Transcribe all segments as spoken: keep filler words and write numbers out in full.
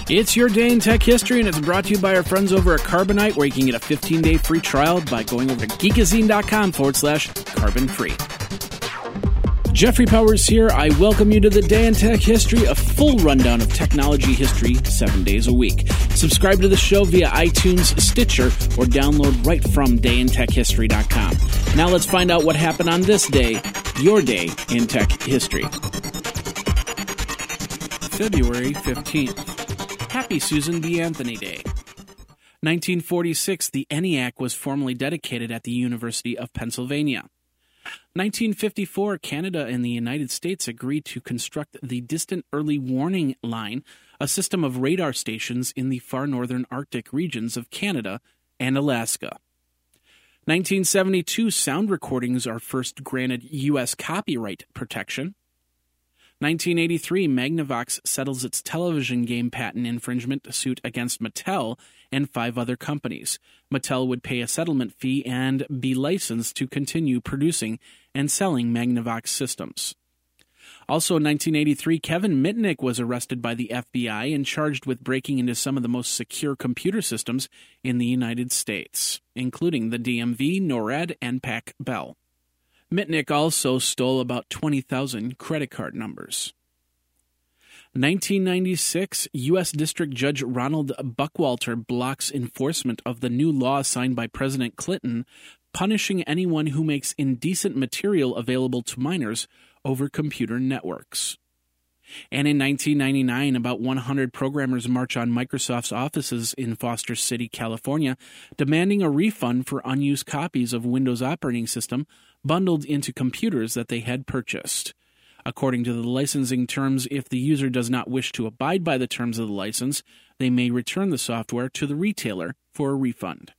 It's your day in tech history, and it's brought to you by our friends over at Carbonite, where you can get a fifteen-day free trial by going over to geekazine.com forward slash carbon free. Jeffrey Powers here. I welcome you to the Day in Tech History, a full rundown of technology history seven days a week. Subscribe to the show via iTunes, Stitcher, or download right from day in tech history dot com. Now let's find out what happened on this day, your day in tech history. February fifteenth. Happy Susan B. Anthony Day. nineteen forty-six, the ENIAC was formally dedicated at the University of Pennsylvania. nineteen fifty-four, Canada and the United States agreed to construct the Distant Early Warning Line, a system of radar stations in the far northern Arctic regions of Canada and Alaska. nineteen seventy-two, sound recordings are first granted U S copyright protection. nineteen eighty-three, Magnavox settles its television game patent infringement suit against Mattel and five other companies. Mattel would pay a settlement fee and be licensed to continue producing and selling Magnavox systems. Also in nineteen eighty-three, Kevin Mitnick was arrested by the F B I and charged with breaking into some of the most secure computer systems in the United States, including the D M V, NORAD, and Pac Bell. Mitnick also stole about twenty thousand credit card numbers. nineteen ninety-six, U S District Judge Ronald Buckwalter blocks enforcement of the new law signed by President Clinton, punishing anyone who makes indecent material available to minors over computer networks. And in nineteen ninety-nine, about one hundred programmers march on Microsoft's offices in Foster City, California, demanding a refund for unused copies of Windows operating system bundled into computers that they had purchased. According to the licensing terms, if the user does not wish to abide by the terms of the license, they may return the software to the retailer for a refund.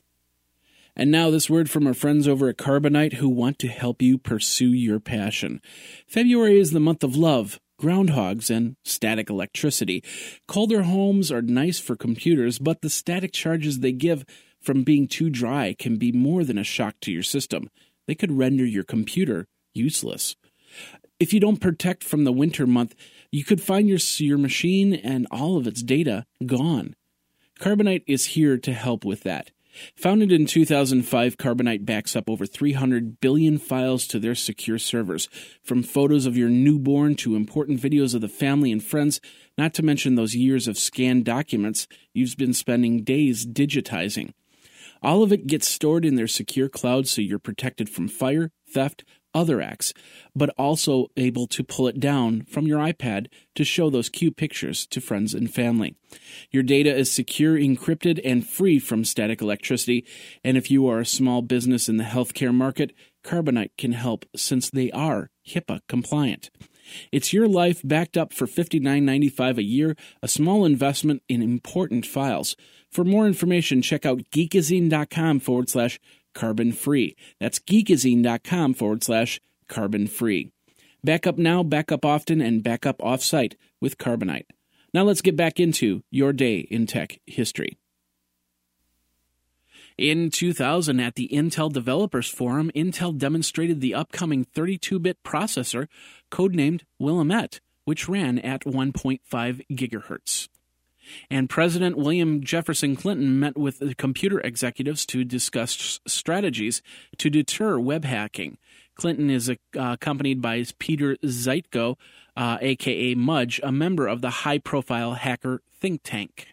And now this word from our friends over at Carbonite, who want to help you pursue your passion. February is the month of love, groundhogs, and static electricity. Colder homes are nice for computers, but the static charges they give from being too dry can be more than a shock to your system. They could render your computer useless. If you don't protect from the winter month, you could find your, your machine and all of its data gone. Carbonite is here to help with that. Founded in two thousand five, Carbonite backs up over three hundred billion files to their secure servers, from photos of your newborn to important videos of the family and friends, not to mention those years of scanned documents you've been spending days digitizing. All of it gets stored in their secure cloud so you're protected from fire, theft, other acts, but also able to pull it down from your iPad to show those cute pictures to friends and family. Your data is secure, encrypted, and free from static electricity, and if you are a small business in the healthcare market, Carbonite can help since they are HIPAA compliant. It's your life backed up for fifty-nine ninety-five a year, a small investment in important files. For more information, check out geekazine.com forward slash carbon free. That's geekazine.com forward slash carbon free. Back up now, back up often, and back up off-site with Carbonite. Now let's get back into your day in tech history. In two thousand, at the Intel Developers Forum, Intel demonstrated the upcoming thirty-two bit processor, codenamed Willamette, which ran at one point five gigahertz. And President William Jefferson Clinton met with the computer executives to discuss strategies to deter web hacking. Clinton is uh, accompanied by Peter Zeitko, uh, a k a. Mudge, a member of the high-profile hacker think tank.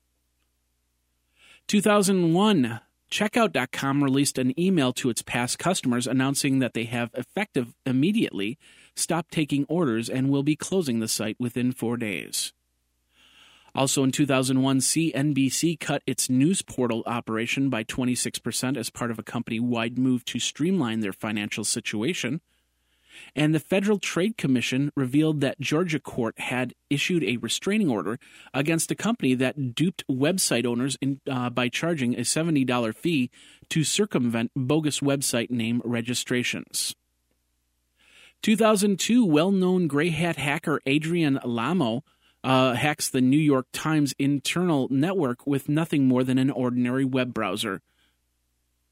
two thousand one, Checkout dot com released an email to its past customers announcing that they have effective immediately stopped taking orders and will be closing the site within four days. Also in two thousand one, C N B C cut its news portal operation by twenty-six percent as part of a company-wide move to streamline their financial situation. And the Federal Trade Commission revealed that Georgia court had issued a restraining order against a company that duped website owners in, uh, by charging a seventy dollars fee to circumvent bogus website name registrations. two thousand two, well-known gray hat hacker Adrian Lamo Uh, hacks the New York Times internal network with nothing more than an ordinary web browser.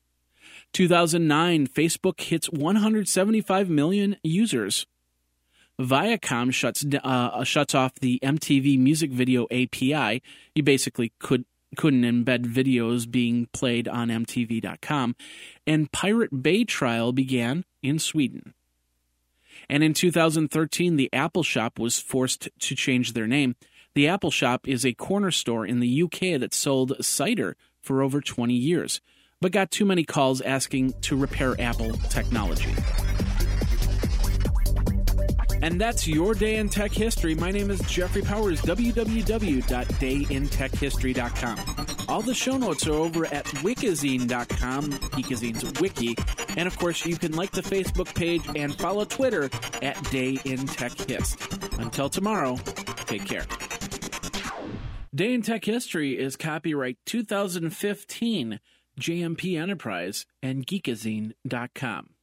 two thousand nine, Facebook hits one hundred seventy-five million users. Viacom shuts uh, shuts off the M T V Music Video A P I. You basically could, couldn't embed videos being played on M T V dot com. And Pirate Bay trial began in Sweden. And in two thousand thirteen, the Apple Shop was forced to change their name. The Apple Shop is a corner store in the U K that sold cider for over twenty years, but got too many calls asking to repair Apple technology. And that's your Day in Tech History. My name is Jeffrey Powers, w w w dot day in tech history dot com. All the show notes are over at wikizine dot com, Geekazine's wiki. And, of course, you can like the Facebook page and follow Twitter at Day in Tech Hist. Until tomorrow, take care. Day in Tech History is copyright two thousand fifteen, J M P Enterprise and Geekazine dot com.